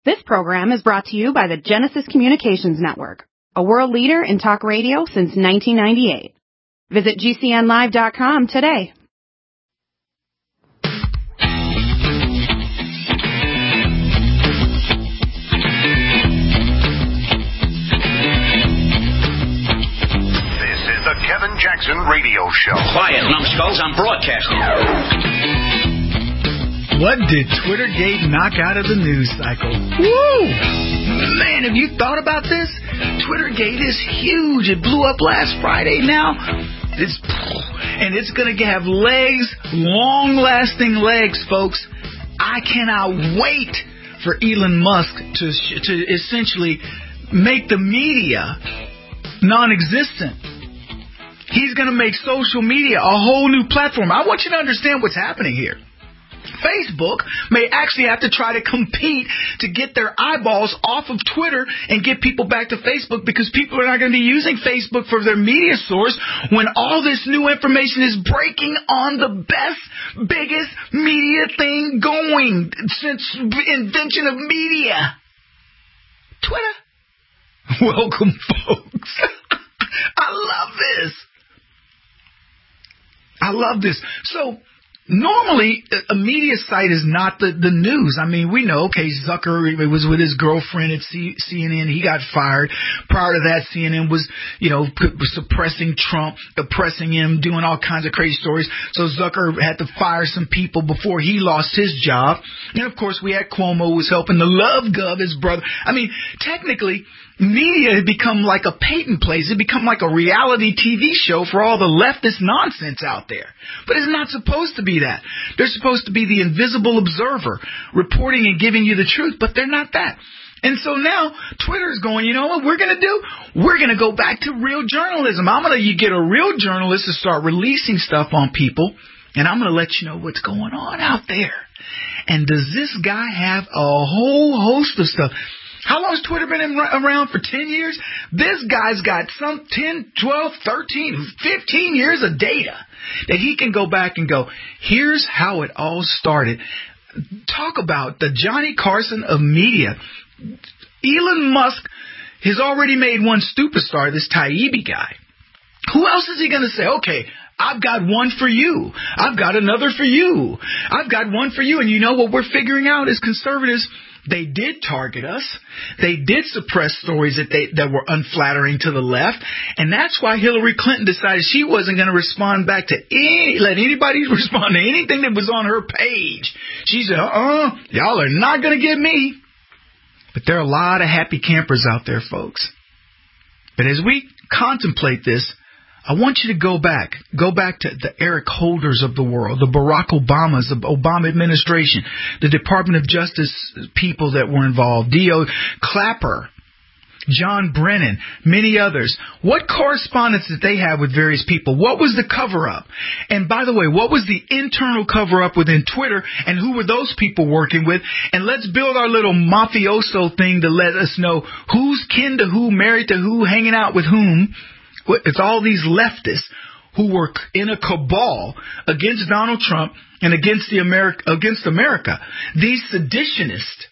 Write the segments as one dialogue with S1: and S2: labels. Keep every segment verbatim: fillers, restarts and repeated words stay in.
S1: This program is brought to you by the Genesis Communications Network, a world leader in talk radio since nineteen ninety-eight. Visit G C N live dot com today.
S2: This is the Kevin Jackson Radio Show.
S3: Quiet, numbskulls, I'm broadcasting.
S4: What did Twittergate knock out of the news cycle? Woo! Man, have you thought about this? Twittergate is huge. It blew up last Friday now. It's and it's going to have legs, long-lasting legs, folks. I cannot wait for Elon Musk to to essentially make the media non-existent. He's going to make social media a whole new platform. I want you to understand what's happening here. Facebook may actually have to try to compete to get their eyeballs off of Twitter and get people back to Facebook, because people are not going to be using Facebook for their media source when all this new information is breaking on the best, biggest media thing going since the invention of media. Twitter. Welcome, folks. I love this. I love this. So, normally, a media site is not the, the news. I mean, we know, okay, Zucker was with his girlfriend at C- CNN. He got fired. Prior to that, C N N was, you know, suppressing Trump, oppressing him, doing all kinds of crazy stories. So Zucker had to fire some people before he lost his job. And, of course, we had Cuomo who was helping the Love Gov, his brother. I mean, technically, media had become like a Peyton Place. It become like a reality T V show for all the leftist nonsense out there. But it's not supposed to be that. They're supposed to be the invisible observer, reporting and giving you the truth, but they're not that. And so now Twitter's going, you know what we're going to do? We're going to go back to real journalism. I'm going to you get a real journalist to start releasing stuff on people, and I'm going to let you know what's going on out there. And does this guy have a whole host of stuff? How long has Twitter been in, around? For ten years? This guy's got some ten, twelve, thirteen, fifteen years of data that he can go back and go, here's how it all started. Talk about the Johnny Carson of media. Elon Musk has already made one superstar, this Taibbi guy. Who else is he going to say, okay, I've got one for you. I've got another for you. I've got one for you. And you know what we're figuring out as conservatives? They did target us. They did suppress stories that they that were unflattering to the left. And that's why Hillary Clinton decided she wasn't going to respond back to any, let anybody respond to anything that was on her page. She said, uh-uh, y'all are not going to get me. But there are a lot of happy campers out there, folks. But as we contemplate this, I want you to go back. Go back to the Eric Holders of the world, the Barack Obamas, the Obama administration, the Department of Justice people that were involved, D O Clapper, John Brennan, many others. What correspondence did they have with various people? What was the cover-up? And by the way, what was the internal cover-up within Twitter, and who were those people working with? And let's build our little mafioso thing to let us know who's kin to who, married to who, hanging out with whom. It's all these leftists who were in a cabal against Donald Trump and against the America, against America. These seditionists.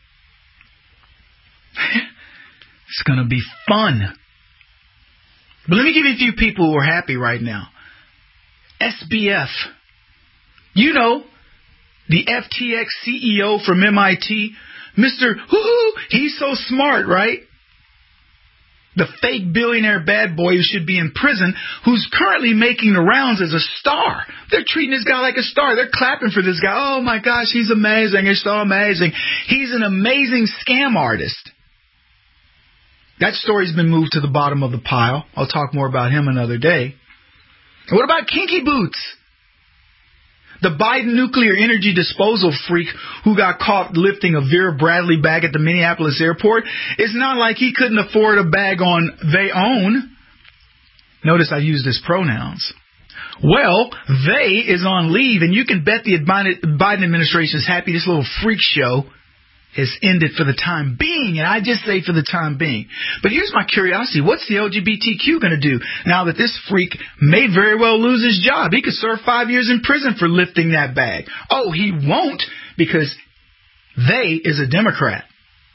S4: It's going to be fun. But let me give you a few people who are happy right now. S B F. You know, the F T X C E O from M I T, Mister Hoo-hoo, he's so smart, right? The fake billionaire bad boy who should be in prison, who's currently making the rounds as a star. They're treating this guy like a star. They're clapping for this guy. Oh, my gosh, he's amazing. He's so amazing. He's an amazing scam artist. That story's been moved to the bottom of the pile. I'll talk more about him another day. And what about Kinky Boots? The Biden nuclear energy disposal freak who got caught lifting a Vera Bradley bag at the Minneapolis airport. It's not like he couldn't afford a bag on they own. Notice I used his pronouns. Well, they is on leave, and you can bet the Biden administration is happy this little freak show has ended for the time being, and I just say for the time being. But here's my curiosity. What's the L G B T Q going to do now that this freak may very well lose his job? He could serve five years in prison for lifting that bag. Oh, he won't, because they is a Democrat.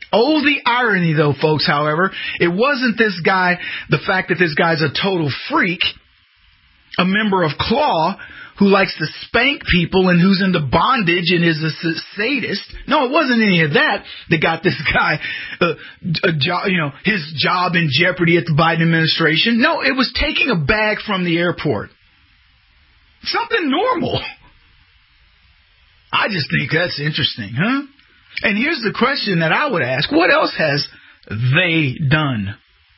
S4: Oh, the irony, though, folks, however. It wasn't this guy, the fact that this guy's a total freak, a member of Claw, who likes to spank people and who's into bondage and is a sadist. No, it wasn't any of that that got this guy uh, a job, you know, his job in jeopardy at the Biden administration. No, it was taking a bag from the airport. Something normal. I just think that's interesting, huh? And here's the question that I would ask. What else has they done?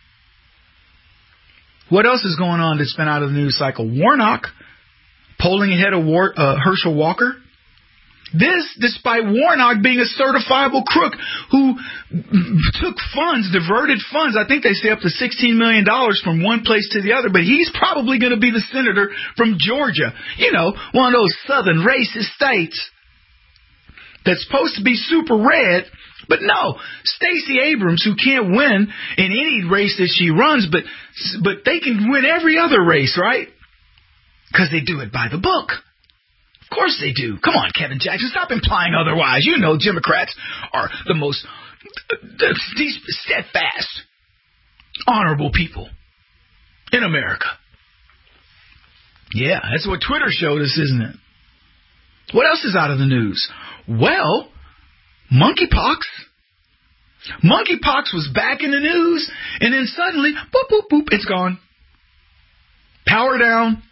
S4: What else is going on that's been out of the news cycle? Warnock polling ahead of War, uh, Herschel Walker. This, despite Warnock being a certifiable crook who took funds, diverted funds, I think they say up to sixteen million dollars from one place to the other, but he's probably going to be the senator from Georgia. You know, one of those southern racist states that's supposed to be super red. But no, Stacey Abrams, who can't win in any race that she runs, but but they can win every other race, right? Because they do it by the book. Of course they do. Come on, Kevin Jackson, stop implying otherwise. You know Democrats are the most steadfast, honorable people in America. Yeah, that's what Twitter showed us, isn't it? What else is out of the news? Well, monkeypox. Monkeypox was back in the news, and then suddenly, boop, boop, boop, it's gone. Power down.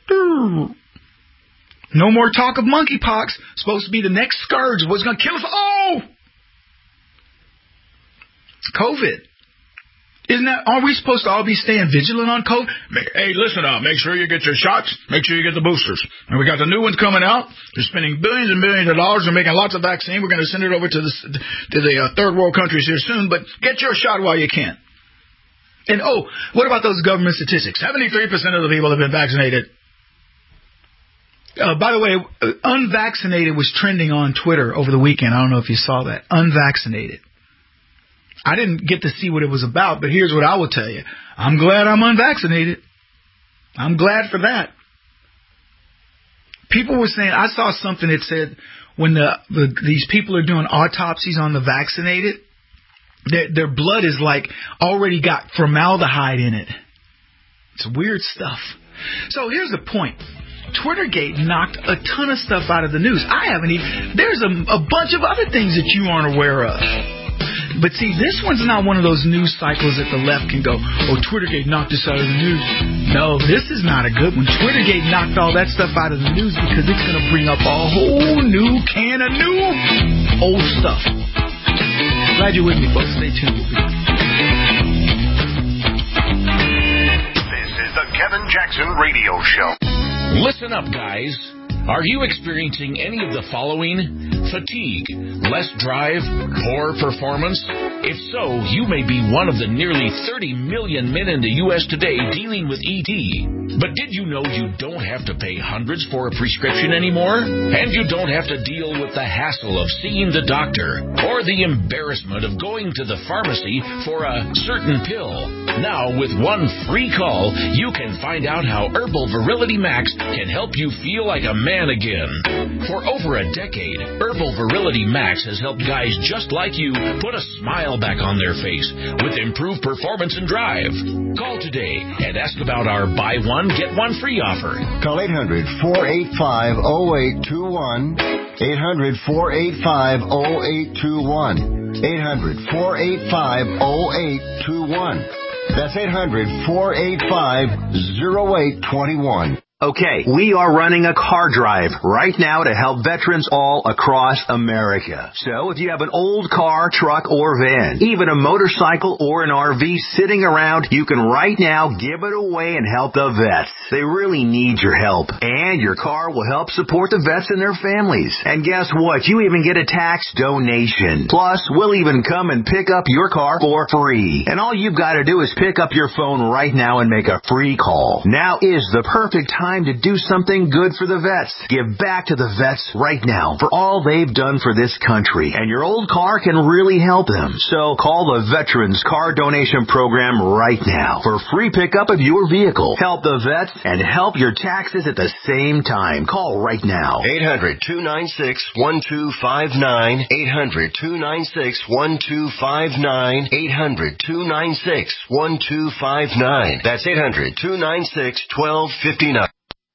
S4: No more talk of monkeypox. Supposed to be the next scourge. What's going to kill us? Oh! COVID. Isn't that, are we supposed to all be staying vigilant on COVID? Hey, listen up. Make sure you get your shots. Make sure you get the boosters. And we got the new ones coming out. They're spending billions and billions of dollars. They're making lots of vaccine. We're going to send it over to the, to the uh, third world countries here soon. But get your shot while you can. And, oh, what about those government statistics? seventy-three percent of the people have been vaccinated. Uh, by the way, uh, unvaccinated was trending on Twitter over the weekend. I don't know if you saw that. Unvaccinated. I didn't get to see what it was about, but here's what I will tell you. I'm glad I'm unvaccinated. I'm glad for that. People were saying, I saw something that said when the, the these people are doing autopsies on the vaccinated, their, their blood is like already got formaldehyde in it. It's weird stuff. So here's the point. Twittergate knocked a ton of stuff out of the news. I haven't even, there's a, a bunch of other things that you aren't aware of. But see, this one's not one of those news cycles that the left can go, oh, Twittergate knocked this out of the news. No, this is not a good one. Twittergate knocked all that stuff out of the news because it's going to bring up a whole new can of new old stuff. Glad you're with me, folks. Stay tuned.
S2: This is the Kevin Jackson Radio Show.
S3: Listen up, guys. Are you experiencing any of the following? Fatigue, less drive, poor performance? If so, you may be one of the nearly thirty million men in the U S today dealing with E D. But did you know you don't have to pay hundreds for a prescription anymore? And you don't have to deal with the hassle of seeing the doctor or the embarrassment of going to the pharmacy for a certain pill. Now, with one free call, you can find out how Herbal Virility Max can help you feel like a man again. For over a decade, Herbal Virility Max has helped guys just like you put a smile back on their face with improved performance and drive. Call today and ask about our buy one, get one free offer.
S5: Call eight hundred, four eight five, oh eight two one. eight hundred, four eight five, oh eight two one. eight hundred, four eight five, oh eight two one. That's eight hundred, four eight five, oh eight two one.
S6: Okay, we are running a car drive right now to help veterans all across America. So if you have an old car, truck, or van, even a motorcycle or an R V sitting around, you can right now give it away and help the vets. They really need your help. And your car will help support the vets and their families. And guess what? You even get a tax donation. Plus, we'll even come and pick up your car for free. And all you've got to do is pick up your phone right now and make a free call. Now is the perfect time time to do something good for the vets. Give back to the vets right now for all they've done for this country, and your old car can really help them. So call the Veterans Car Donation Program right now for free pickup of your vehicle. Help the vets and help your taxes at the same time. Call right now.
S2: eight hundred, two nine six, one two five nine. eight hundred, two nine six, one two five nine. eight hundred, two nine six, one two five nine. That's eight hundred, two nine six, one two five nine.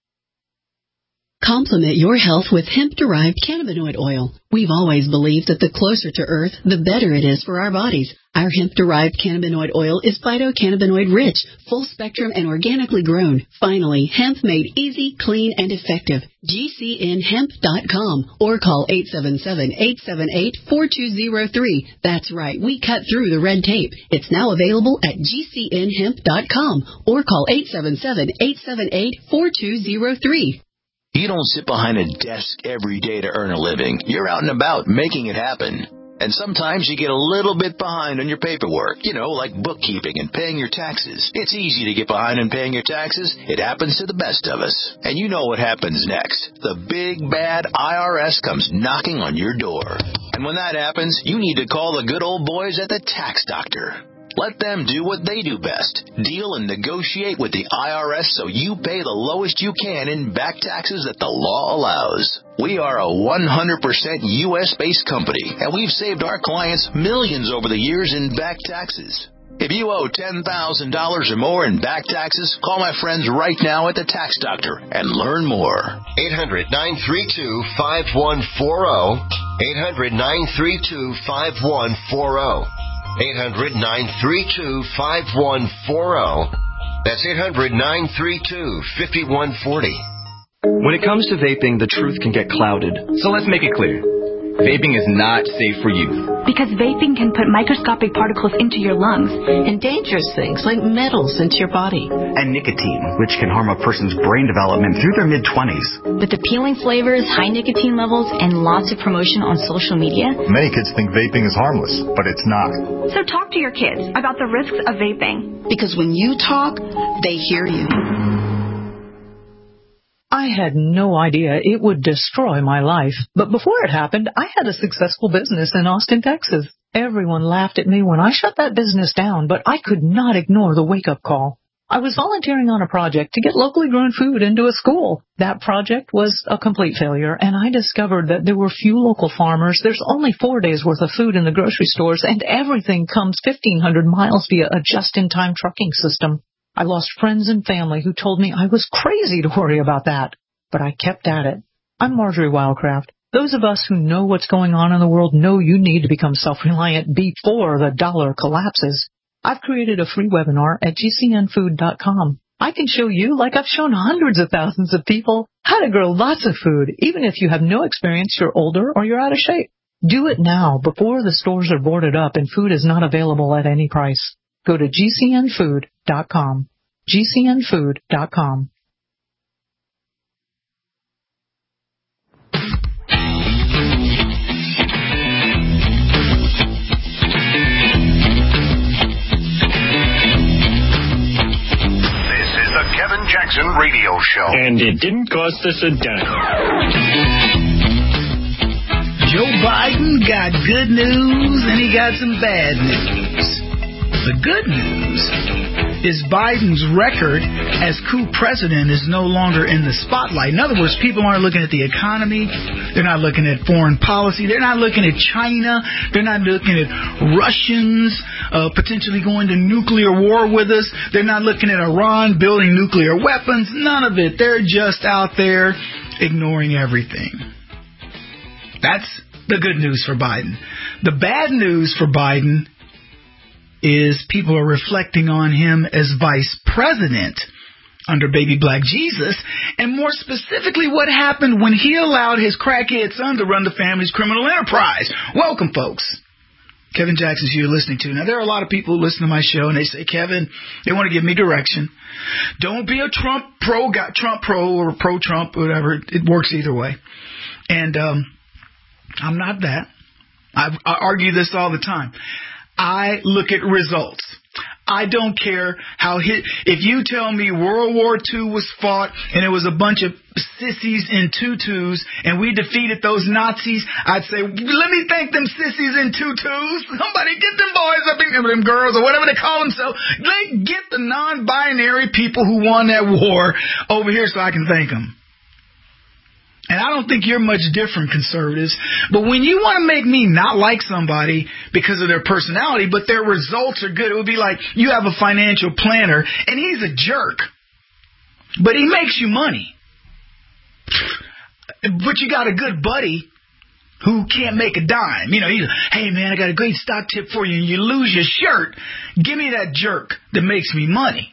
S7: Complement your health with hemp-derived cannabinoid oil. We've always believed that the closer to Earth, the better it is for our bodies. Our hemp-derived cannabinoid oil is phytocannabinoid-rich, full-spectrum, and organically grown. Finally, hemp made easy, clean, and effective. G C N hemp dot com or call eight seven seven, eight seven eight, four two zero three. That's right, we cut through the red tape. It's now available at G C N hemp dot com or call eight seven seven, eight seven eight, four two zero three.
S8: You don't sit behind a desk every day to earn a living. You're out and about making it happen. And sometimes you get a little bit behind on your paperwork, you know, like bookkeeping and paying your taxes. It's easy to get behind on paying your taxes. It happens to the best of us. And you know what happens next. The big, bad I R S comes knocking on your door. And when that happens, you need to call the good old boys at the Tax Doctor. Let them do what they do best. Deal and negotiate with the I R S so you pay the lowest you can in back taxes that the law allows. We are a one hundred percent U S-based company, and we've saved our clients millions over the years in back taxes. If you owe ten thousand dollars or more in back taxes, call my friends right now at the Tax Doctor and learn more.
S2: eight hundred, nine three two, five one four zero. eight hundred, nine three two, five one four zero. eight hundred, nine three two, five one four zero. That's eight hundred, nine three two, five one four zero.
S9: When it comes to vaping, the truth can get clouded. So let's make it clear. Vaping is not safe for youth.
S10: Because vaping can put microscopic particles into your lungs.
S11: And dangerous things like metals into your body.
S12: And nicotine, which can harm a person's brain development through their mid-twenties.
S10: With appealing flavors, high nicotine levels, and lots of promotion on social media.
S13: Many kids think vaping is harmless, but it's not.
S14: So talk to your kids about the risks of vaping.
S11: Because when you talk, they hear you.
S15: I had no idea it would destroy my life. But before it happened, I had a successful business in Austin, Texas. Everyone laughed at me when I shut that business down, but I could not ignore the wake-up call. I was volunteering on a project to get locally grown food into a school. That project was a complete failure, and I discovered that there were few local farmers. There's only four days' worth of food in the grocery stores, and everything comes fifteen hundred miles via a just-in-time trucking system. I lost friends and family who told me I was crazy to worry about that. But I kept at it. I'm Marjorie Wildcraft. Those of us who know what's going on in the world know you need to become self-reliant before the dollar collapses. I've created a free webinar at G C N food dot com. I can show you, like I've shown hundreds of thousands of people, how to grow lots of food, even if you have no experience, you're older, or you're out of shape. Do it now before the stores are boarded up and food is not available at any price. Go to G C N food dot com. G C N food dot com.
S2: Kevin Jackson Radio Show.
S16: And it didn't cost us a dime.
S4: Joe Biden got good news and he got some bad news. The good news is Biden's record as coup president is no longer in the spotlight. In other words, people aren't looking at the economy. They're not looking at foreign policy. They're not looking at China. They're not looking at Russians uh, potentially going to nuclear war with us. They're not looking at Iran building nuclear weapons. None of it. They're just out there ignoring everything. That's the good news for Biden. The bad news for Biden is people are reflecting on him as vice president under baby black Jesus, and more specifically what happened when he allowed his crackhead son to run the family's criminal enterprise. Welcome, folks. Kevin Jackson's who you're listening to. Now, there are a lot of people who listen to my show, and they say, Kevin, they want to give me direction. Don't be a Trump pro, got Trump pro or pro-Trump, whatever. It works either way. And um, I'm not that. I've, I argue this all the time. I look at results. I don't care how hit. If you tell me World War Two was fought and it was a bunch of sissies in tutus and we defeated those Nazis, I'd say, let me thank them sissies in tutus. Somebody get them boys up in them girls or whatever they call themselves. They get the non-binary people who won that war over here so I can thank them. And I don't think you're much different, conservatives. But when you want to make me not like somebody because of their personality, but their results are good, it would be like you have a financial planner and he's a jerk, but he makes you money. But you got a good buddy who can't make a dime. You know, he's, hey, man, I got a great stock tip for you, and you lose your shirt. Give me that jerk that makes me money.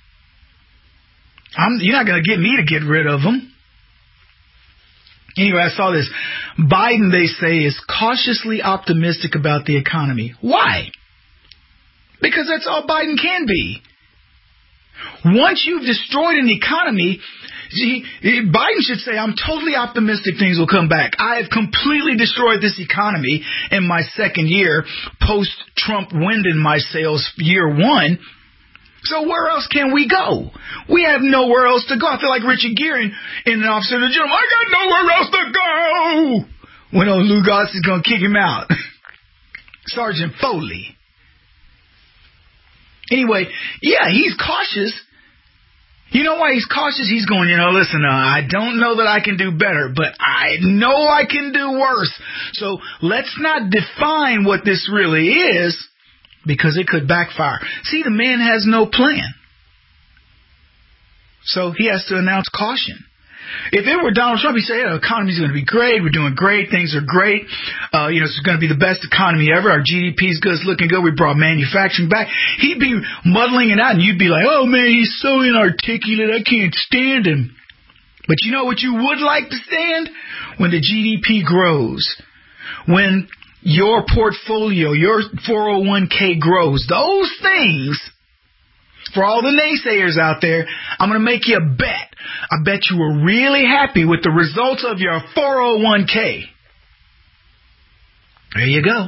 S4: I'm, you're not going to get me to get rid of him. Anyway, I saw this. Biden, they say, is cautiously optimistic about the economy. Why? Because that's all Biden can be. Once you've destroyed an economy, he, Biden should say, I'm totally optimistic things will come back. I have completely destroyed this economy in my second year, post-Trump winding my sales year one. So where else can we go? We have nowhere else to go. I feel like Richard Gere in an officer of the general. I got nowhere else to go. When old Lou Goss is going to kick him out. Sergeant Foley. Anyway, yeah, he's cautious. You know why he's cautious? He's going, you know, listen, uh, I don't know that I can do better, but I know I can do worse. So let's not define what this really is, because it could backfire. See, the man has no plan. So he has to announce caution. If it were Donald Trump, he'd say, yeah, the economy's going to be great. We're doing great. Things are great. Uh, you know, it's going to be the best economy ever. Our G D P's good. It's looking good. We brought manufacturing back. He'd be muddling it out, and you'd be like, oh, man, he's so inarticulate. I can't stand him. But you know what you would like to stand? When the G D P grows. When your portfolio, your four oh one k grows. Those things, for all the naysayers out there, I'm going to make you a bet. I bet you were really happy with the results of your four oh one k. There you go.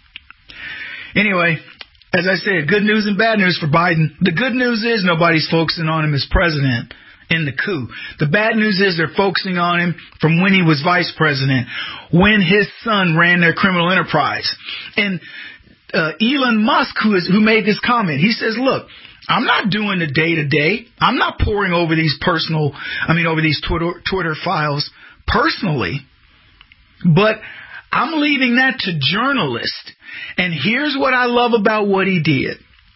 S4: Anyway, as I said, good news and bad news for Biden. The good news is nobody's focusing on him as president in the coup. The bad news is they're focusing on him from when he was vice president, when his son ran their criminal enterprise. And uh, Elon Musk, who is who made this comment, he says, look, I'm not doing the day-to-day. I'm not poring over these personal, I mean, over these Twitter, Twitter files personally, but I'm leaving that to journalists. And here's what I love about what he did.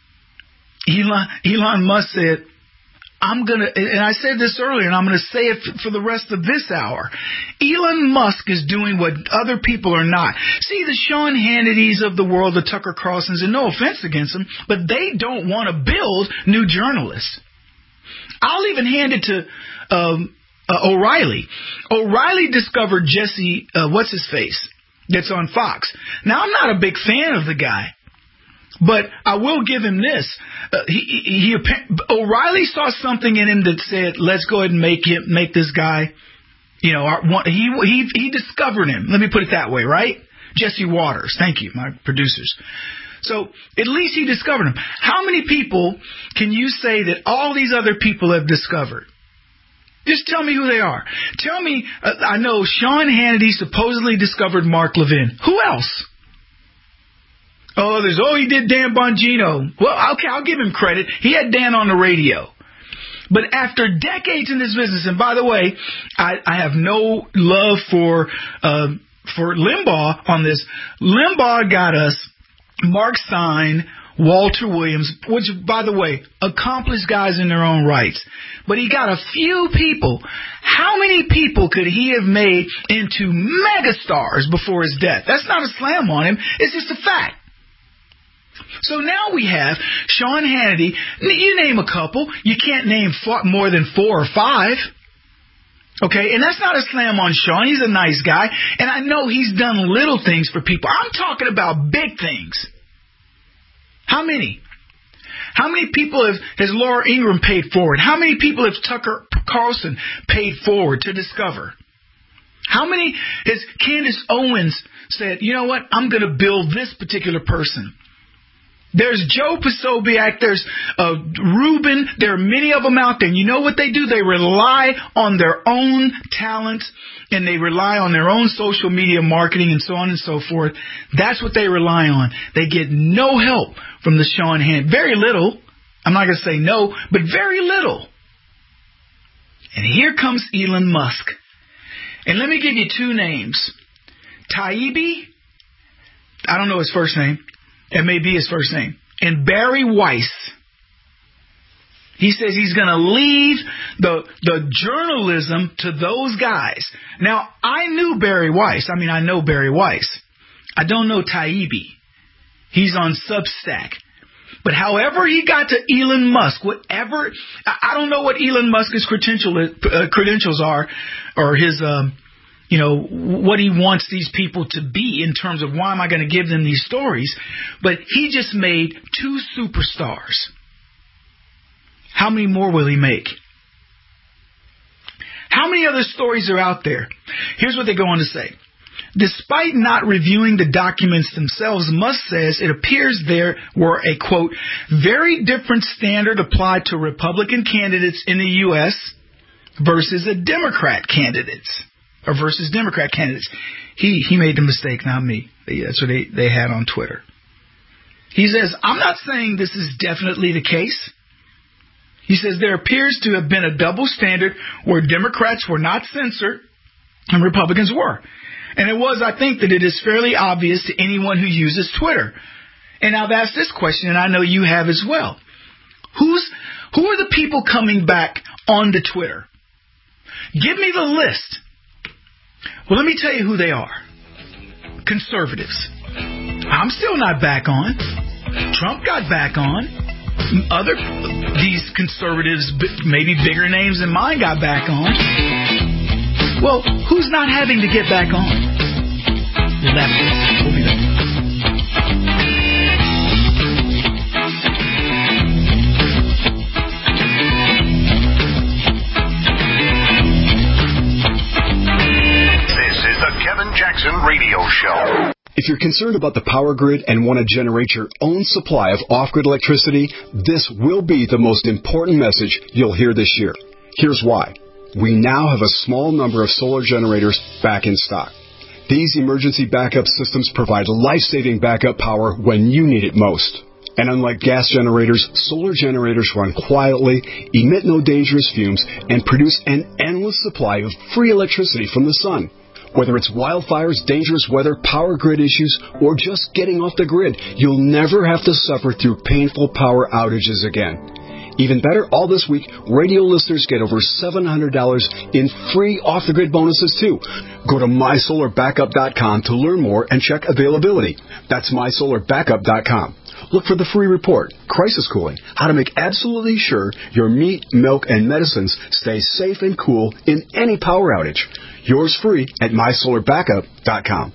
S4: Elon, Elon Musk said, I'm going to, and I said this earlier, and I'm going to say it for the rest of this hour. Elon Musk is doing what other people are not. See, the Sean Hannitys of the world, the Tucker Carlsons, and no offense against them, but they don't want to build new journalists. I'll even hand it to um, uh, O'Reilly. O'Reilly discovered Jesse, uh, what's his face, that's on Fox. Now, I'm not a big fan of the guy. But I will give him this. Uh, he, he, he, O'Reilly saw something in him that said, let's go ahead and make him, make this guy, you know, our, he, he, he discovered him. Let me put it that way, right? Jesse Waters. Thank you, my producers. So at least he discovered him. How many people can you say that all these other people have discovered? Just tell me who they are. Tell me, uh, I know Sean Hannity supposedly discovered Mark Levin. Who else? Oh, there's, oh, he did Dan Bongino. Well, okay, I'll give him credit. He had Dan on the radio. But after decades in this business, and by the way, I, I have no love for uh, for Limbaugh on this. Limbaugh got us Mark Stein, Walter Williams, which, by the way, accomplished guys in their own rights. But he got a few people. How many people could he have made into megastars before his death? That's not a slam on him. It's just a fact. So now we have Sean Hannity. You name a couple. You can't name four, more than four or five. Okay, and that's not a slam on Sean. He's a nice guy. And I know he's done little things for people. I'm talking about big things. How many? How many people have, has Laura Ingraham paid forward? How many people has Tucker Carlson paid forward to discover? How many has Candace Owens said, you know what, I'm going to build this particular person? There's Joe Posobiec. There's uh, Ruben. There are many of them out there. And you know what they do? They rely on their own talent, and they rely on their own social media marketing and so on and so forth. That's what they rely on. They get no help from the Sean Hannity. Very little. I'm not going to say no, but very little. And here comes Elon Musk. And let me give you two names. Taibbi, I don't know his first name. It may be his first name. And Barry Weiss. He says he's going to leave the the journalism to those guys. Now, I knew Barry Weiss. I mean, I know Barry Weiss. I don't know Taibbi. He's on Substack. But however he got to Elon Musk, whatever, I don't know what Elon Musk's credential, uh, credentials are, or his, um, you know, what he wants these people to be in terms of why am I going to give them these stories. But he just made two superstars. How many more will he make? How many other stories are out there? Here's what they go on to say. Despite not reviewing the documents themselves, Musk says it appears there were a, quote, very different standard applied to Republican candidates in the U S versus a Democrat candidates, or versus Democrat candidates. He he made the mistake, not me. That's what they, they had on Twitter. He says, I'm not saying this is definitely the case. He says there appears to have been a double standard where Democrats were not censored and Republicans were. And it was, I think, that it is fairly obvious to anyone who uses Twitter. And I've asked this question, and I know you have as well. Who's who are the people coming back onto Twitter? Give me the list. Well, let me tell you who they are. Conservatives. I'm still not back on. Trump got back on. Other, these conservatives, maybe bigger names than mine, got back on. Well, who's not having to get back on? The leftists. We'll be back.
S2: This is the Kevin Jackson Radio Show.
S17: If you're concerned about the power grid and want to generate your own supply of off-grid electricity, this will be the most important message you'll hear this year. Here's why. We now have a small number of solar generators back in stock. These emergency backup systems provide life-saving backup power when you need it most. And unlike gas generators, solar generators run quietly, emit no dangerous fumes, and produce an endless supply of free electricity from the sun. Whether it's wildfires, dangerous weather, power grid issues, or just getting off the grid, you'll never have to suffer through painful power outages again. Even better, all this week, radio listeners get over seven hundred dollars in free off-the-grid bonuses, too. Go to my solar backup dot com to learn more and check availability. That's my solar backup dot com. Look for the free report, Crisis Cooling, how to make absolutely sure your meat, milk, and medicines stay safe and cool in any power outage. Yours free at my solar backup dot com.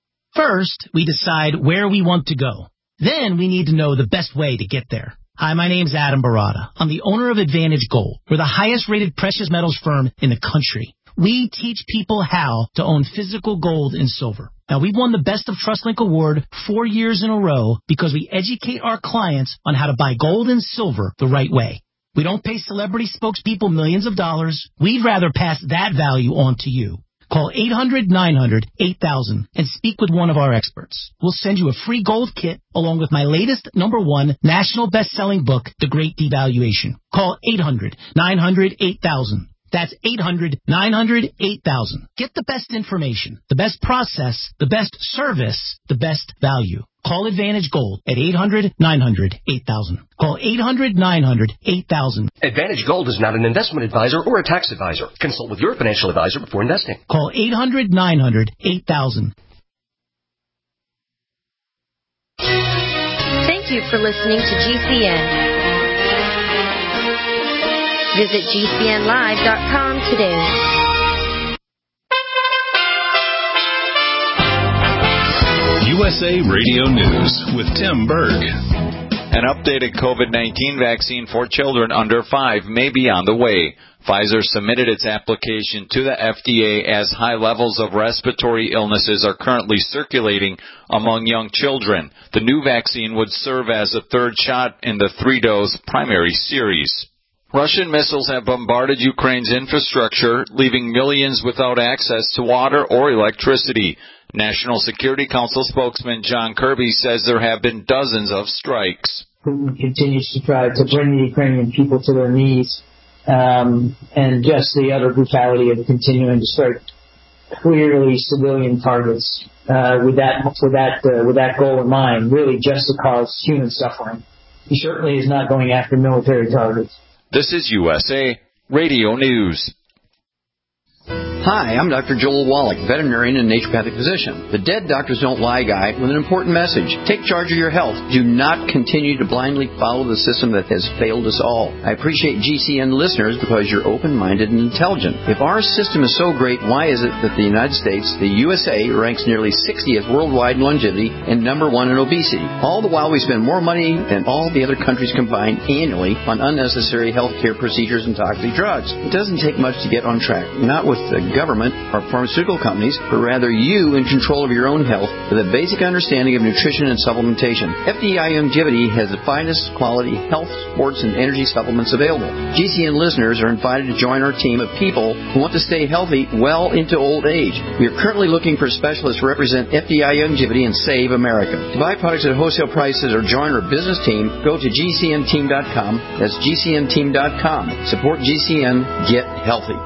S18: First, we decide where we want to go. Then we need to know the best way to get there. Hi, my name's Adam Barada. I'm the owner of Advantage Gold. We're the highest-rated precious metals firm in the country. We teach people how to own physical gold and silver. Now, we've won the Best of TrustLink Award four years in a row because we educate our clients on how to buy gold and silver the right way. We don't pay celebrity spokespeople millions of dollars. We'd rather pass that value on to you. Call eight hundred nine hundred eight thousand and speak with one of our experts. We'll send you a free gold kit along with my latest number one national best-selling book, The Great Devaluation. Call eight hundred nine hundred eight thousand. That's eight hundred nine hundred eight thousand. Get the best information, the best process, the best service, the best value. Call Advantage Gold at eight hundred nine hundred eight thousand. Call eight hundred nine hundred eight thousand.
S19: Advantage Gold is not an investment advisor or a tax advisor. Consult with your financial advisor before investing.
S18: Call eight hundred nine hundred eight thousand.
S20: Thank you for listening to G C N. Visit G C N live dot com today.
S21: U S A Radio News with Tim Berg. An updated COVID nineteen vaccine for children under five may be on the way. Pfizer submitted its application to the F D A as high levels of respiratory illnesses are currently circulating among young children. The new vaccine would serve as a third shot in the three-dose primary series. Russian missiles have bombarded Ukraine's infrastructure, leaving millions without access to water or electricity. National Security Council spokesman John Kirby says there have been dozens of strikes.
S22: Putin continues to try to bring the Ukrainian people to their knees, um, and just the utter brutality of continuing to strike clearly civilian targets uh, with that with that uh, with that goal in mind, really just to cause human suffering. He certainly is not going after military targets.
S21: This is U S A Radio News.
S23: Hi, I'm Doctor Joel Wallach, veterinarian and naturopathic physician. The Dead Doctors Don't Lie guy with an important message. Take charge of your health. Do not continue to blindly follow the system that has failed us all. I appreciate G C N listeners because you're open-minded and intelligent. If our system is so great, why is it that the United States, the U S A, ranks nearly sixtieth worldwide in longevity and number one in obesity? All the while we spend more money than all the other countries combined annually on unnecessary health care procedures and toxic drugs. It doesn't take much to get on track. Not with the government or pharmaceutical companies, but rather you in control of your own health with a basic understanding of nutrition and supplementation. F D I Longevity has the finest quality health, sports, and energy supplements available. G C N listeners are invited to join our team of people who want to stay healthy well into old age. We are currently looking for specialists to represent F D I Longevity and Save America. To buy products at wholesale prices or join our business team, go to G C N team dot com. That's G C N team dot com. Support G C N. Get healthy.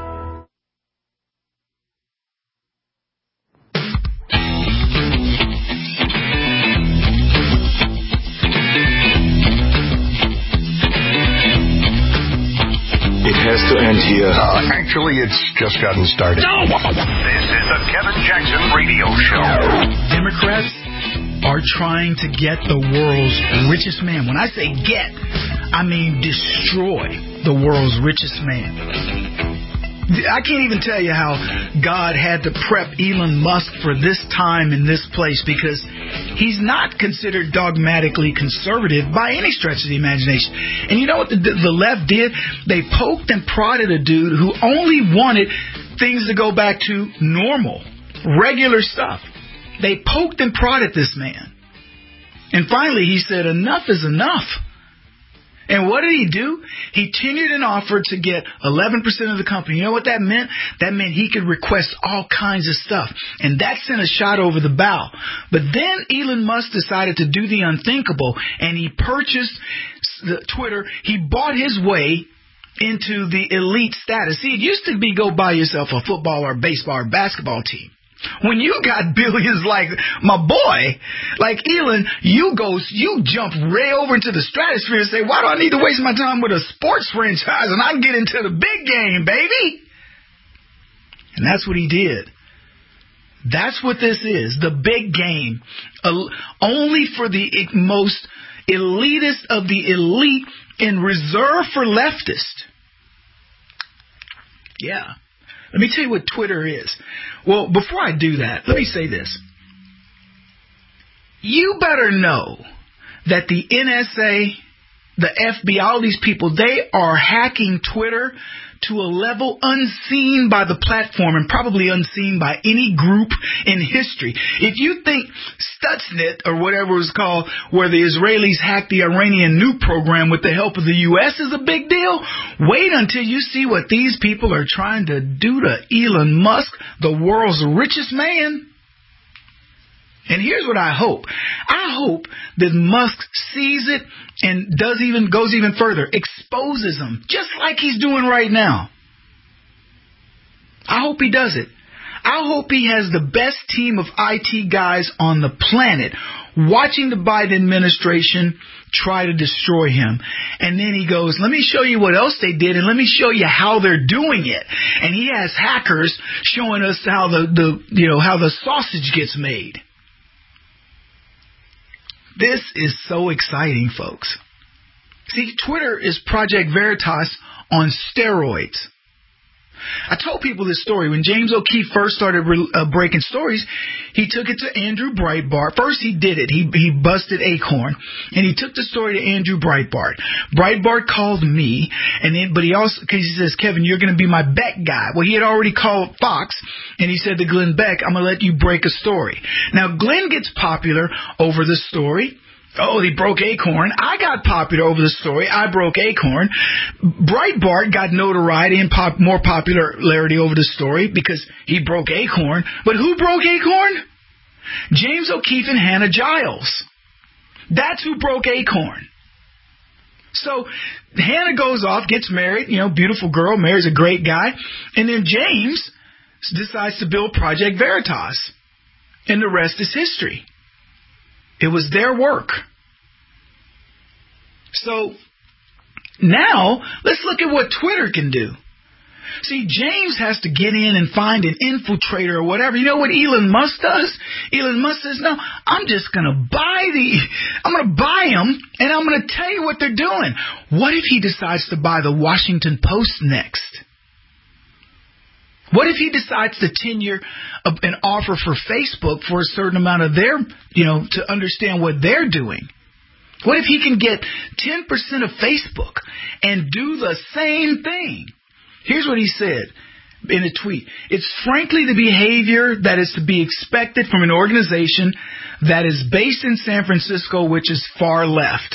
S24: Has to end here.
S25: Uh, actually, it's just gotten started.
S24: No!
S25: This is the Kevin Jackson Radio Show.
S4: Democrats are trying to get the world's richest man. When I say get, I mean destroy the world's richest man. I can't even tell you how God had to prep Elon Musk for this time in this place, because he's not considered dogmatically conservative by any stretch of the imagination. And you know what the, the left did? They poked and prodded a dude who only wanted things to go back to normal, regular stuff. They poked and prodded this man. And finally he said, enough is enough. And what did he do? He tenured and offered to get eleven percent of the company. You know what that meant? That meant he could request all kinds of stuff. And that sent a shot over the bow. But then Elon Musk decided to do the unthinkable, and he purchased the Twitter. He bought his way into the elite status. See, it used to be go buy yourself a football or baseball or basketball team. When you got billions like my boy, like Elon, you go, you jump way over into the stratosphere and say, why do I need to waste my time with a sports franchise and I can get into the big game, baby? And that's what he did. That's what this is, the big game. Uh, only for the most elitist of the elite and reserved for leftists. Yeah. Let me tell you what Twitter is. Well, before I do that, let me say this. You better know that the N S A, the F B I, all these people, they are hacking Twitter to a level unseen by the platform and probably unseen by any group in history. If you think Stuxnet, or whatever it was called, where the Israelis hacked the Iranian nuke program with the help of the U S is a big deal, wait until you see what these people are trying to do to Elon Musk, the world's richest man. And here's what I hope. I hope that Musk sees it and does even goes even further, exposes them, just like he's doing right now. I hope he does it. I hope he has the best team of I T guys on the planet watching the Biden administration try to destroy him. And then he goes, let me show you what else they did, and let me show you how they're doing it. And he has hackers showing us how the, the you know how the sausage gets made. This is so exciting, folks. See, Twitter is Project Veritas on steroids. I told people this story. When James O'Keefe first started re- uh, breaking stories, he took it to Andrew Breitbart. First, he did it. He he busted Acorn, and he took the story to Andrew Breitbart. Breitbart called me, and then, but he also, because he says, Kevin, you're going to be my Beck guy. Well, he had already called Fox, and he said to Glenn Beck, I'm going to let you break a story. Now, Glenn gets popular over the story. Oh, he broke Acorn. I got popular over the story. I broke Acorn. Breitbart got notoriety and pop, more popularity over the story because he broke Acorn. But who broke Acorn? James O'Keefe and Hannah Giles. That's who broke Acorn. So Hannah goes off, gets married, you know, beautiful girl, marries a great guy. And then James decides to build Project Veritas. And the rest is history. It was their work. So now let's look at what Twitter can do. See, James has to get in and find an infiltrator or whatever. You know what Elon Musk does? Elon Musk says, no, I'm just going to buy the, I'm going to buy them and I'm going to tell you what they're doing. What if he decides to buy the Washington Post next? What if he decides to tenure a, an offer for Facebook for a certain amount of their, you know, to understand what they're doing? What if he can get ten percent of Facebook and do the same thing? Here's what he said in a tweet. It's frankly the behavior that is to be expected from an organization that is based in San Francisco, which is far left.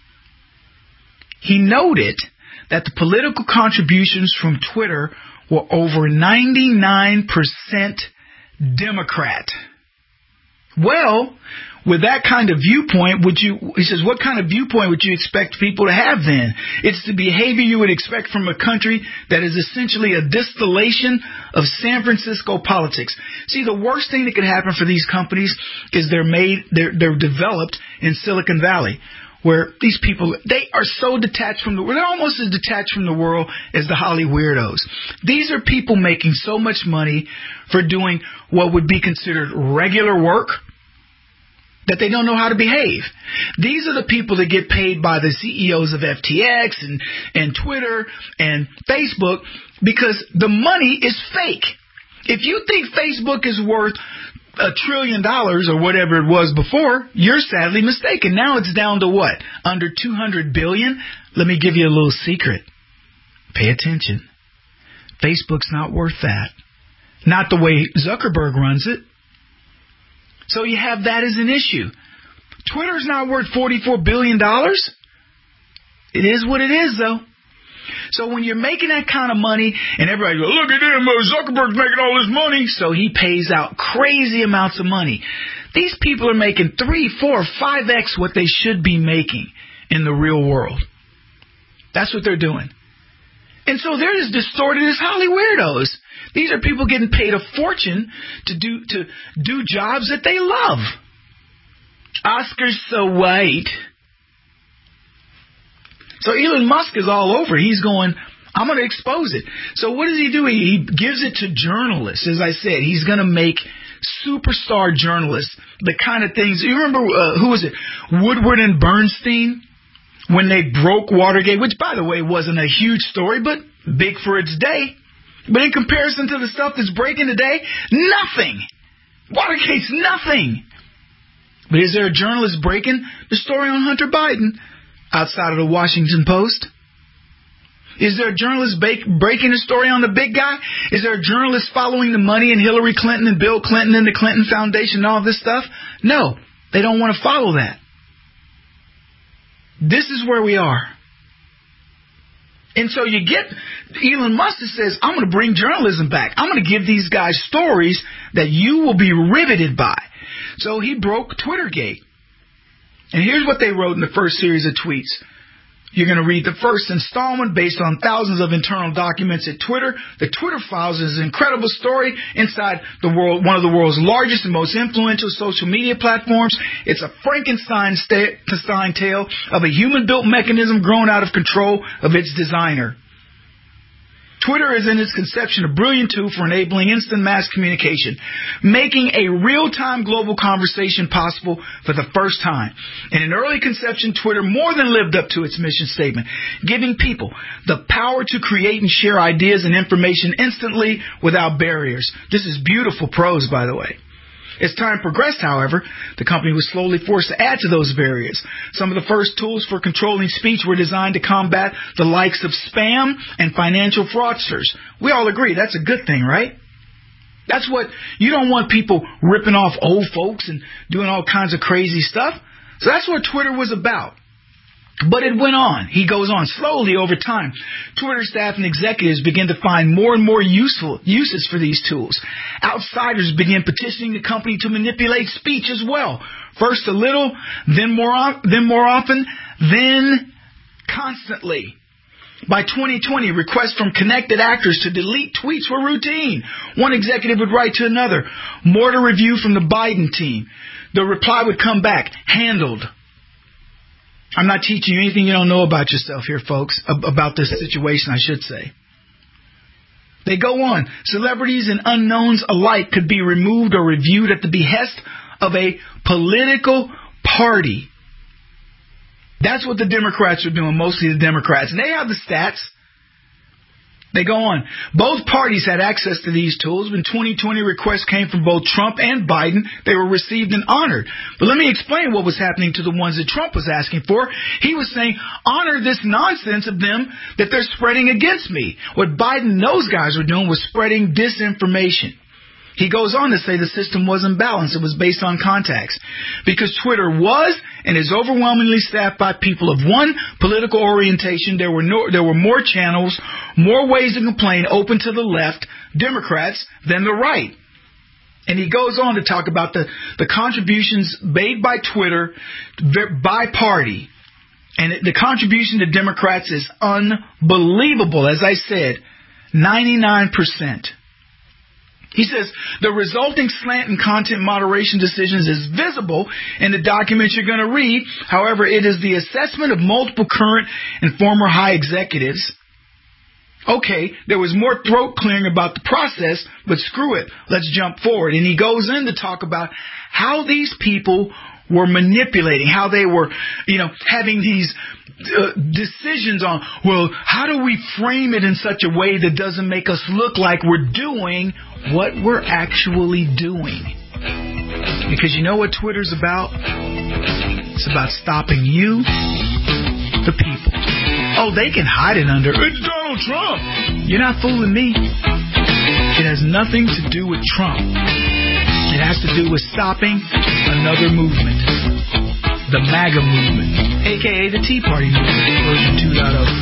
S4: He noted that the political contributions from Twitter were over ninety-nine percent Democrat. Well, with that kind of viewpoint, would you, he says, what kind of viewpoint would you expect people to have then? It's the behavior you would expect from a country that is essentially a distillation of San Francisco politics. See, the worst thing that could happen for these companies is they're made, they're, they're developed in Silicon Valley, where these people, they are so detached from the world. They're almost as detached from the world as the Holly weirdos. These are people making so much money for doing what would be considered regular work that they don't know how to behave. These are the people that get paid by the C E Os of F T X and, and Twitter and Facebook because the money is fake. If you think Facebook is worth a trillion dollars or whatever it was before, you're sadly mistaken. Now it's down to what? Under two hundred billion? Let me give you a little secret. Pay attention. Facebook's not worth that. Not the way Zuckerberg runs it. So you have that as an issue. Twitter's not worth forty-four billion dollars. It is what it is, though. So when you're making that kind of money, and everybody goes, look at him, Zuckerberg's making all this money, so he pays out crazy amounts of money. These people are making three, four, five X what they should be making in the real world. That's what they're doing. And so they're as distorted as Holly weirdos. These are people getting paid a fortune to do to do jobs that they love. Oscar's so white. So Elon Musk is all over. He's going, I'm going to expose it. So what does he do? He gives it to journalists. As I said, he's going to make superstar journalists the kind of things. You remember, uh, who was it? Woodward and Bernstein? When they broke Watergate, which, by the way, wasn't a huge story, but big for its day. But in comparison to the stuff that's breaking today, nothing. Watergate's nothing. But is there a journalist breaking the story on Hunter Biden outside of the Washington Post? Is there a journalist breaking the story on the big guy? Is there a journalist following the money and Hillary Clinton and Bill Clinton and the Clinton Foundation and all this stuff? No, they don't want to follow that. This is where we are. And so you get Elon Musk that says, I'm going to bring journalism back. I'm going to give these guys stories that you will be riveted by. So he broke Twittergate. And here's what they wrote in the first series of tweets. You're going to read the first installment based on thousands of internal documents at Twitter. The Twitter Files is an incredible story inside the world, one of the world's largest and most influential social media platforms. It's a Frankenstein tale of a human-built mechanism grown out of control of its designer. Twitter is in its conception a brilliant tool for enabling instant mass communication, making a real-time global conversation possible for the first time. In an early conception, Twitter more than lived up to its mission statement, giving people the power to create and share ideas and information instantly without barriers. This is beautiful prose, by the way. As time progressed, however, the company was slowly forced to add to those barriers. Some of the first tools for controlling speech were designed to combat the likes of spam and financial fraudsters. We all agree that's a good thing, right? That's what, you don't want people ripping off old folks and doing all kinds of crazy stuff. So that's what Twitter was about. But it went on. He goes on slowly over time. Twitter staff and executives began to find more and more useful uses for these tools. Outsiders began petitioning the company to manipulate speech as well. First a little, then more, then more often, then constantly. By twenty twenty, requests from connected actors to delete tweets were routine. One executive would write to another, more to review from the Biden team. The reply would come back, handled. I'm not teaching you anything you don't know about yourself here, folks, about this situation, I should say. They go on. Celebrities and unknowns alike could be removed or reviewed at the behest of a political party. That's what the Democrats are doing, mostly the Democrats. And they have the stats. They go on. Both parties had access to these tools. When twenty twenty requests came from both Trump and Biden, they were received and honored. But let me explain what was happening to the ones that Trump was asking for. He was saying, honor this nonsense of them that they're spreading against me. What Biden and those guys were doing was spreading disinformation. He goes on to say the system wasn't balanced. It was based on contacts. Because Twitter was and is overwhelmingly staffed by people of one political orientation, there were no, there were more channels, more ways to complain open to the left, Democrats, than the right. And he goes on to talk about the, the contributions made by Twitter by party. And the contribution to Democrats is unbelievable. As I said, ninety-nine percent. He says, the resulting slant in content moderation decisions is visible in the documents you're going to read. However, it is the assessment of multiple current and former high executives. Okay, there was more throat clearing about the process, but screw it. Let's jump forward. And he goes in to talk about how these people were manipulating, how they were, you know, having these uh, decisions on, well, how do we frame it in such a way that doesn't make us look like we're doing what we're actually doing? Because you know what Twitter's about? It's about stopping you, the people. Oh, they can hide it under, it's Donald Trump. You're not fooling me. It has nothing to do with Trump. It has to do with stopping another movement. The MAGA movement, a k a the Tea Party movement, version two point oh.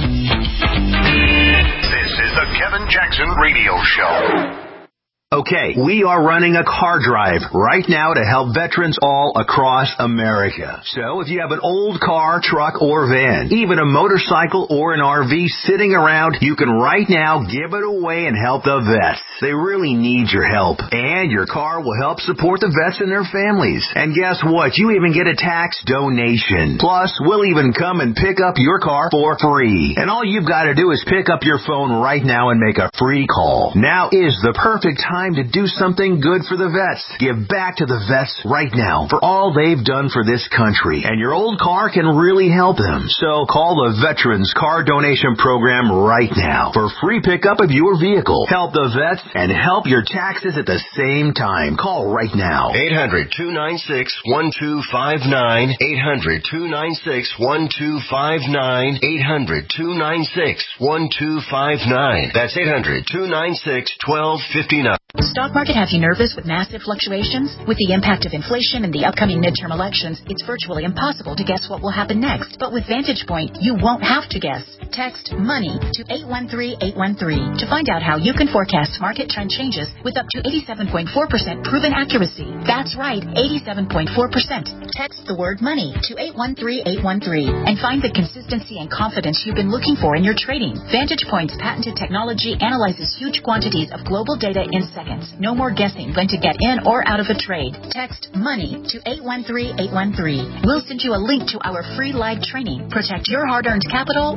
S25: This is the Kevin Jackson Radio Show.
S8: Okay, we are running a car drive right now to help veterans all across America. So if you have an old car, truck, or van, even a motorcycle or an R V sitting around, you can right now give it away and help the vets. They really need your help. And your car will help support the vets and their families. And guess what? You even get a tax donation. Plus, we'll even come and pick up your car for free. And all you've got to do is pick up your phone right now and make a free call. Now is the perfect time to do something good for the vets. Give back to the vets right now for all they've done for this country. And your old car can really help them. So call the Veterans Car Donation Program right now for free pickup of your vehicle. Help the vets and help your taxes at the same time. Call right now.
S2: eight hundred, two nine six, one two five nine. eight hundred, two nine six, one two five nine. eight hundred, two nine six, one two five nine. That's eight hundred, two nine six, one two five nine.
S1: Stock market have you nervous with massive fluctuations? With the impact of inflation and the upcoming midterm elections, it's virtually impossible to guess what will happen next. But with Vantage Point, you won't have to guess. Text MONEY to eight one three eight one three to find out how you can forecast market trend changes with up to eighty-seven point four percent proven accuracy. That's right, eighty-seven point four percent. Text the word MONEY to eight one three eight one three and find the consistency and confidence you've been looking for in your trading. Vantage Point's patented technology analyzes huge quantities of global data in seconds. No more guessing when to get in or out of a trade. Text MONEY to eight one three eight one three. We'll send you a link to our free live training. Protect your hard-earned capital with Vantage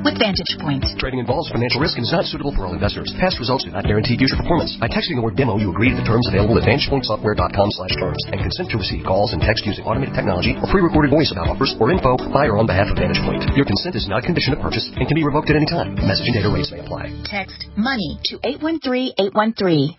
S1: Vantage Point.
S19: Trading involves financial risk and is not suitable for all investors. Past results do not guarantee future performance. By texting the word demo, you agree to the terms available at vantage point software dot com slash terms and consent to receive calls and text using automated technology or pre-recorded voice about offers or info by or on behalf of Vantage Point. Your consent is not a condition of purchase and can be revoked at any time. Messaging data rates may apply.
S1: Text MONEY to eight one three eight one three.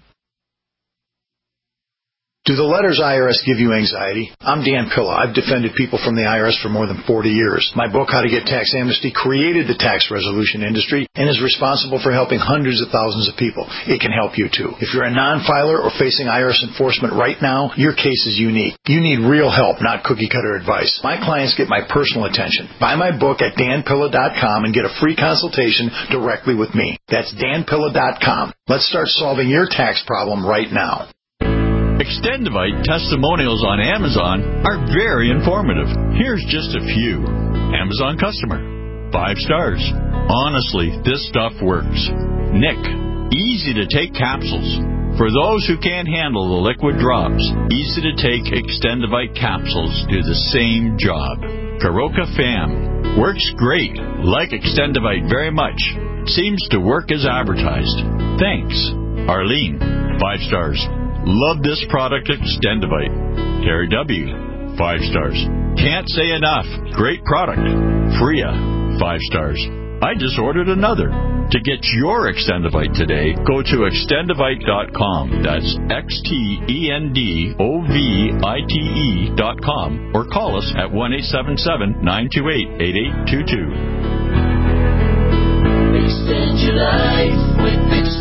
S3: Do the letters I R S give you anxiety? I'm Dan Pilla. I've defended people from the I R S for more than forty years. My book, How to Get Tax Amnesty, created the tax resolution industry and is responsible for helping hundreds of thousands of people. It can help you, too. If you're a non-filer or facing I R S enforcement right now, your case is unique. You need real help, not cookie-cutter advice. My clients get my personal attention. Buy my book at dan pilla dot com and get a free consultation directly with me. That's dan pilla dot com. Let's start solving your tax problem right now.
S5: Extendivite testimonials on Amazon are very informative. Here's just a few. Amazon customer. Five stars. Honestly, this stuff works. Nick. Easy to take capsules. For those who can't handle the liquid drops, easy to take Extendivite capsules do the same job. Karoka Fam. Works great. Like Extendivite very much. Seems to work as advertised. Thanks. Arlene. Five stars. Love this product, Extendivite. Terry W. Five stars. Can't say enough. Great product. Freya. Five stars. I just ordered another. To get your Extendivite today, go to extendivite dot com. That's X T E N D O V I T E dot com. Or call us at one eight seven seven, nine two eight, eight eight two two.
S6: Extend your life with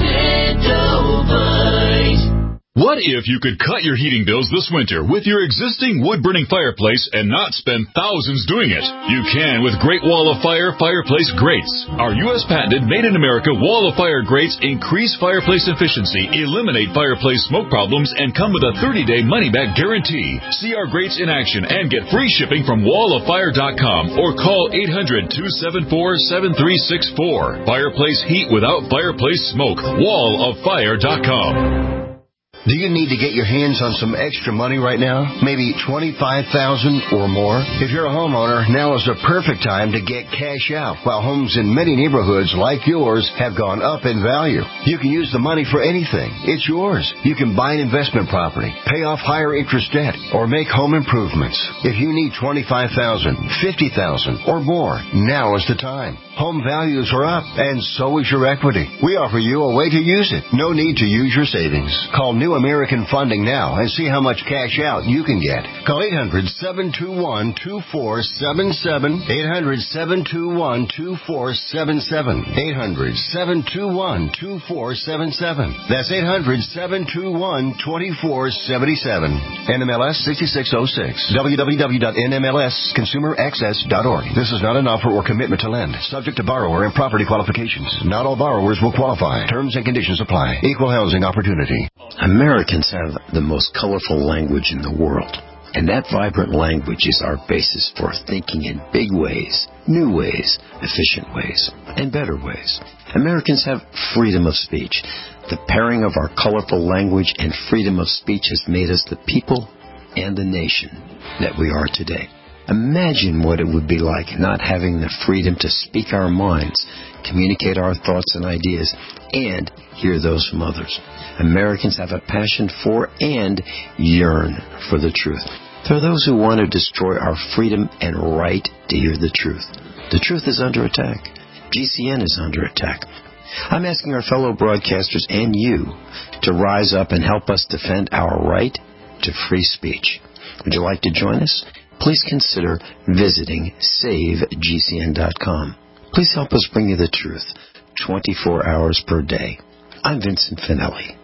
S6: Extendivite.
S7: What if you could cut your heating bills this winter with your existing wood-burning fireplace and not spend thousands doing it? You can with Great Wall of Fire Fireplace Grates. Our U S patented made-in-America Wall of Fire grates increase fireplace efficiency, eliminate fireplace smoke problems, and come with a thirty-day money-back guarantee. See our grates in action and get free shipping from wall of fire dot com or call eight hundred, two seven four, seven three six four. Fireplace heat without fireplace smoke. wall of fire dot com.
S2: Do you need to get your hands on some extra money right now? Maybe twenty-five thousand dollars or more? If you're a homeowner, now is the perfect time to get cash out. While homes in many neighborhoods like yours have gone up in value, you can use the money for anything. It's yours. You can buy an investment property, pay off higher interest debt, or make home improvements. If you need twenty-five thousand dollars, fifty thousand dollars, or more, now is the time. Home values are up, and so is your equity. We offer you a way to use it. No need to use your savings. Call New American Funding now and see how much cash out you can get. Call eight hundred, seven two one, two four seven seven, eight hundred, seven two one, two four seven seven, eight hundred, seven two one, two four seven seven. That's eight hundred, seven two one, two four seven seven. N M L S sixty-six oh six. w w w dot n m l s consumer access dot org. This is not an offer or commitment to lend. Subject to borrower and property qualifications. Not all borrowers will qualify. Terms and conditions apply. Equal housing opportunity.
S9: Americans have the most colorful language in the world. And that vibrant language is our basis for thinking in big ways, new ways, efficient ways, and better ways. Americans have freedom of speech. The pairing of our colorful language and freedom of speech has made us the people and the nation that we are today. Imagine what it would be like not having the freedom to speak our minds, communicate our thoughts and ideas, and hear those from others. Americans have a passion for and yearn for the truth. There are those who want to destroy our freedom and right to hear the truth. The truth is under attack. G C N is under attack. I'm asking our fellow broadcasters and you to rise up and help us defend our right to free speech. Would you like to join us? Please consider visiting save G C N dot com. Please help us bring you the truth twenty-four hours per day. I'm Vincent Finelli.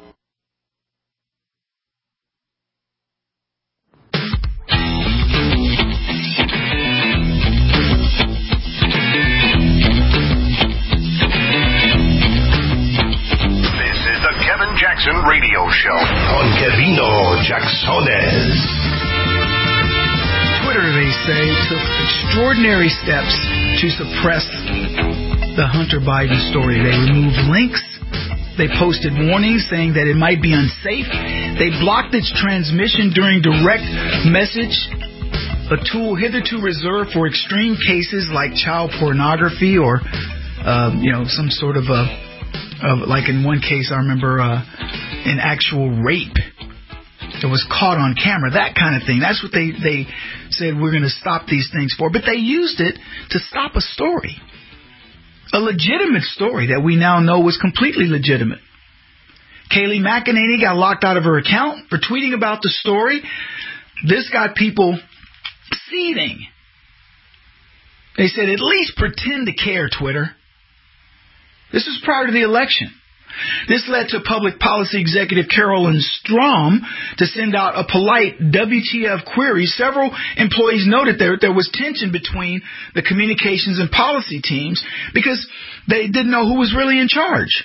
S25: This is the Kevin Jackson Radio Show on Kevino Jacksones.
S4: Twitter, they say, took extraordinary steps to suppress the Hunter Biden story. They removed links. They posted warnings saying that it might be unsafe. They blocked its transmission during direct message, a tool hitherto reserved for extreme cases like child pornography or uh, you know, some sort of a, of, like in one case, I remember uh, an actual rape that was caught on camera, that kind of thing. That's what they, they said we're going to stop these things for. But they used it to stop a story, a legitimate story that we now know was completely legitimate. Kayleigh McEnany got locked out of her account for tweeting about the story. This got people seething. They said, at least pretend to care, Twitter. This was prior to the election. This led to public policy executive Carolyn Strom to send out a polite W T F query. Several employees noted there there was tension between the communications and policy teams because they didn't know who was really in charge.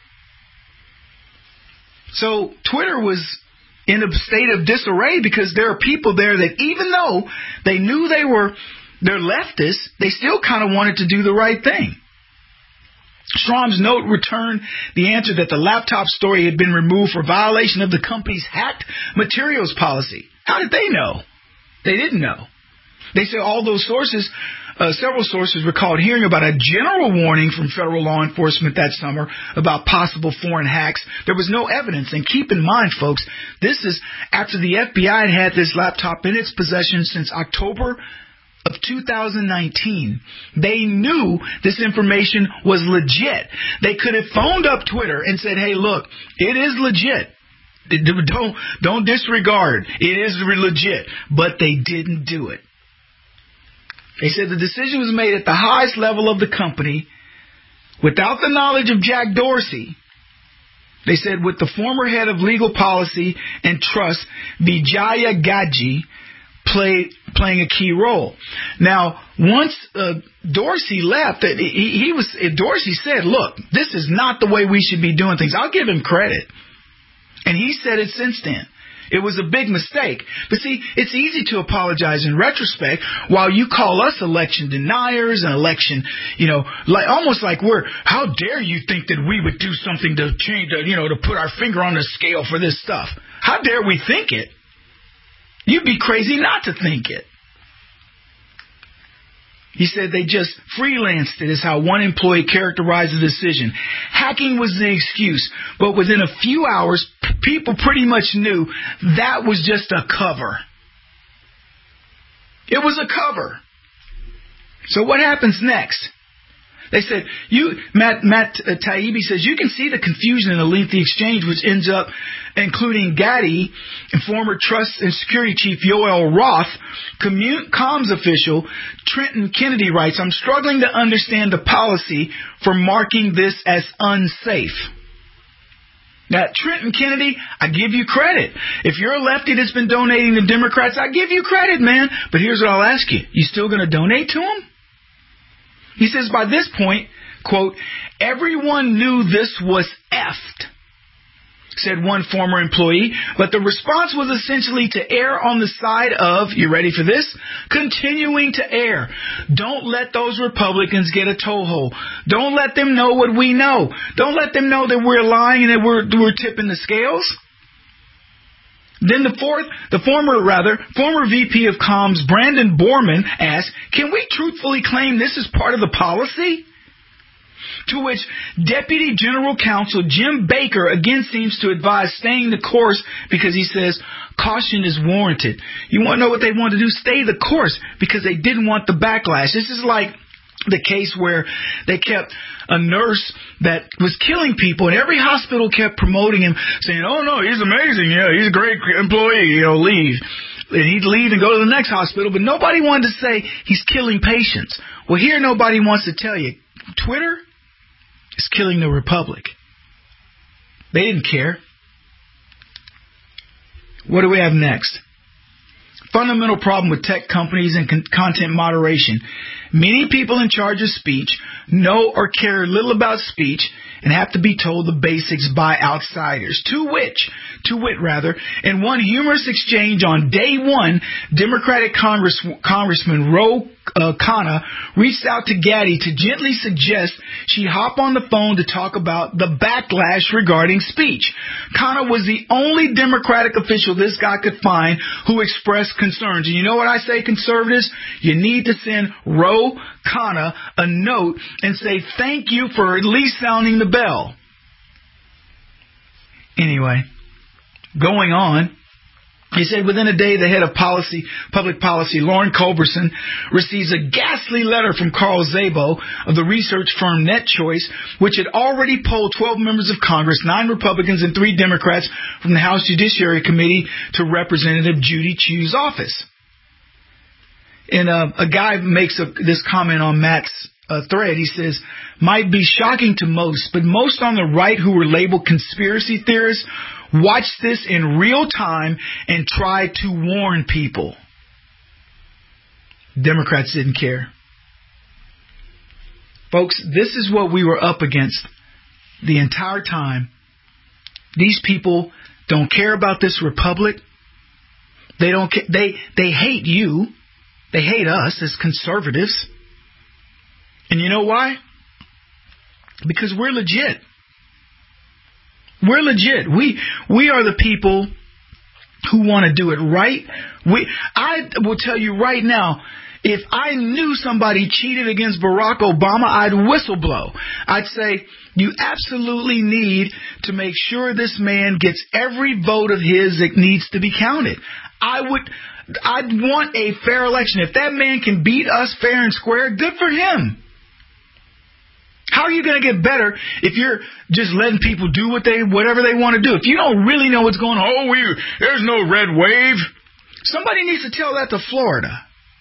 S4: So Twitter was in a state of disarray because there are people there that even though they knew they were they're leftists, they still kind of wanted to do the right thing. Strom's note returned the answer that the laptop story had been removed for violation of the company's hacked materials policy. How did they know? They didn't know. They said all those sources, uh, several sources recalled hearing about a general warning from federal law enforcement that summer about possible foreign hacks. There was no evidence. And keep in mind, folks, this is after the F B I had had this laptop in its possession since October of two thousand nineteen. They knew this information was legit. They could have phoned up Twitter and said, hey, look, it is legit. Don't, don't disregard. It is legit. But they didn't do it. They said the decision was made at the highest level of the company without the knowledge of Jack Dorsey. They said with the former head of legal policy and trust, Vijaya Gadge, Play, playing a key role. Now, once uh, Dorsey left, he, he was Dorsey said, look, this is not the way we should be doing things. I'll give him credit. And he said it since then. It was a big mistake. But see, it's easy to apologize in retrospect while you call us election deniers and election, you know, like almost like we're, how dare you think that we would do something to change, to, you know, to put our finger on the scale for this stuff. How dare we think it? You'd be crazy not to think it. He said they just freelanced it, is how one employee characterized the decision. Hacking was the excuse, but within a few hours, p- people pretty much knew that was just a cover. It was a cover. So what happens next? They said, you, Matt, Matt uh, Taibbi says, you can see the confusion in a lengthy exchange, which ends up including Gaddy and former Trust and Security Chief Yoel Roth. Commun- comms official Trenton Kennedy writes, I'm struggling to understand the policy for marking this as unsafe. Now, Trenton Kennedy, I give you credit. If you're a lefty that's been donating to Democrats, I give you credit, man. But here's what I'll ask you. You still going to donate to them? He says, by this point, quote, everyone knew this was effed, said one former employee, but the response was essentially to err on the side of, you ready for this? Continuing to err. Don't let those Republicans get a toehold. Don't let them know what we know. Don't let them know that we're lying and that we're, we're tipping the scales. Then the fourth, the former, rather, former V P of Comms, Brandon Borman, asked, can we truthfully claim this is part of the policy? To which Deputy General Counsel Jim Baker again seems to advise staying the course because he says caution is warranted. You want to know what they want to do? Stay the course because they didn't want the backlash. This is like the case where they kept a nurse that was killing people, and every hospital kept promoting him, saying, oh, no, he's amazing. Yeah, he's a great employee. You know, leave. And he'd leave and go to the next hospital, but nobody wanted to say he's killing patients. Well, here nobody wants to tell you. Twitter is killing the Republic. They didn't care. What do we have next? Fundamental problem with tech companies and con- content moderation. Many people in charge of speech know or care little about speech and have to be told the basics by outsiders. To which, to wit rather, in one humorous exchange on day one, Democratic Congress, Congressman Ro uh, Khanna reached out to Gaddy to gently suggest she hop on the phone to talk about the backlash regarding speech. Khanna was the only Democratic official this guy could find who expressed concerns. And you know what I say, conservatives? You need to send Ro Joe Khanna a note and say, thank you for at least sounding the bell. Anyway, going on. He said within a day, the head of policy, public policy, Lauren Culberson, receives a ghastly letter from Carl Szabo of the research firm NetChoice, which had already polled twelve members of Congress, nine Republicans and three Democrats from the House Judiciary Committee to Representative Judy Chu's office. And uh, a guy makes a, this comment on Matt's uh, thread. He says, might be shocking to most, but most on the right who were labeled conspiracy theorists watch this in real time and try to warn people. Democrats didn't care. Folks, this is what we were up against the entire time. These people don't care about this republic. They don't ca- they they hate you. They hate us as conservatives. And you know why? Because we're legit. We're legit. We we are the people who want to do it right. We I will tell you right now, if I knew somebody cheated against Barack Obama, I'd whistleblow. I'd say, you absolutely need to make sure this man gets every vote of his that needs to be counted. I would I'd want a fair election. If that man can beat us fair and square, good for him. How are you going to get better if you're just letting people do what they, whatever they want to do? If you don't really know what's going on, oh, we, there's no red wave. Somebody needs to tell that to Florida.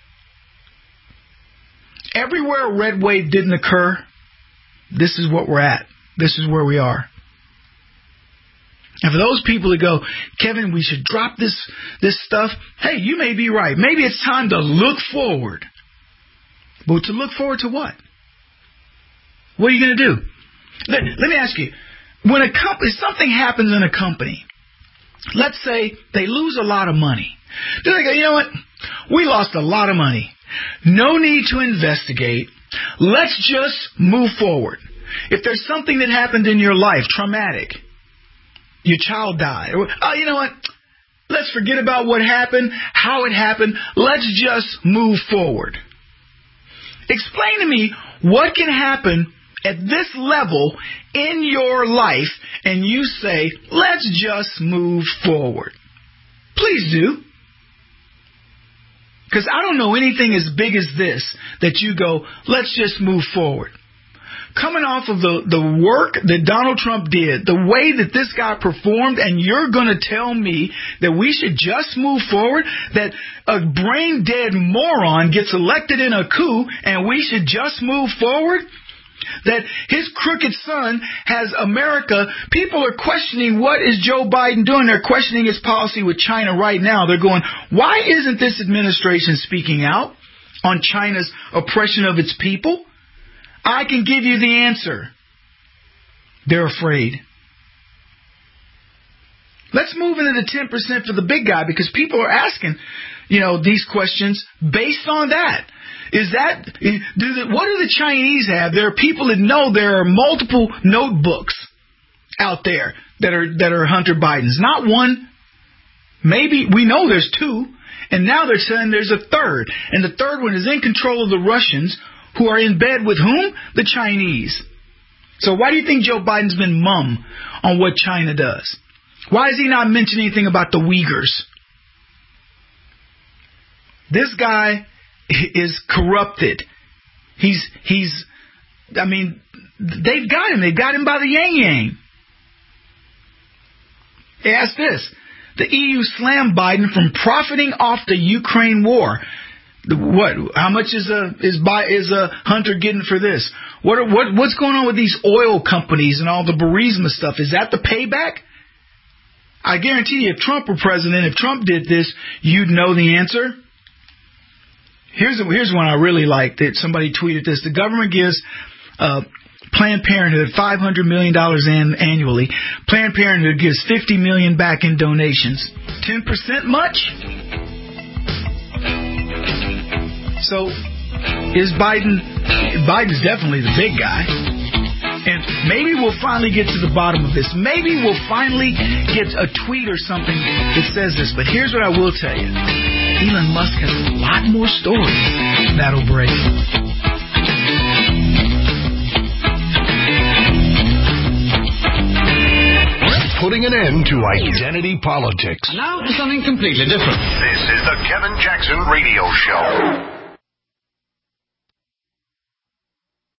S4: Everywhere a red wave didn't occur, this is what we're at. This is where we are. And for those people that go, Kevin, we should drop this, this stuff. Hey, you may be right. Maybe it's time to look forward. But to look forward to what? What are you going to do? Let, let me ask you, when a company, something happens in a company, let's say they lose a lot of money. Do they go, you know what? We lost a lot of money. No need to investigate. Let's just move forward. If there's something that happened in your life, traumatic, your child died, or, oh, you know what? Let's forget about what happened, how it happened. Let's just move forward. Explain to me what can happen at this level in your life, and you say, let's just move forward. Please do. Because I don't know anything as big as this that you go, let's just move forward. Coming off of the, the work that Donald Trump did, the way that this guy performed, and you're going to tell me that we should just move forward, that a brain-dead moron gets elected in a coup, and we should just move forward? That his crooked son has America. People are questioning, what is Joe Biden doing? They're questioning his policy with China right now. They're going, why isn't this administration speaking out on China's oppression of its people? I can give you the answer. They're afraid. Let's move into the ten percent for the big guy, because people are asking, you know, these questions based on that. Is that, do the, what do the Chinese have? There are people that know there are multiple notebooks out there that are, that are Hunter Biden's. Not one. Maybe, we know there's two. And now they're saying there's a third. And the third one is in control of the Russians, who are in bed with whom? The Chinese. So why do you think Joe Biden's been mum on what China does? Why is he not mentioning anything about the Uyghurs? This guy is corrupted. He's, he's, I mean, they've got him. They've got him by the yang yang. Hey, ask this. The E U slammed Biden from profiting off the Ukraine war. What? How much is a is by is a Hunter getting for this? What are, what what's going on with these oil companies and all the Burisma stuff? Is that the payback? I guarantee you, if Trump were president, if Trump did this, you'd know the answer. Here's a, here's one I really liked. That somebody tweeted this. The government gives uh, Planned Parenthood five hundred million dollars an, annually. Planned Parenthood gives fifty million dollars back in donations. ten percent much? So is Biden, Biden's definitely the big guy. And maybe we'll finally get to the bottom of this. Maybe we'll finally get a tweet or something that says this. But here's what I will tell you. Elon Musk has a lot more stories that'll break.
S25: putting an end to identity politics.
S10: And now to something completely different.
S25: This is the Kevin Jackson Radio Show.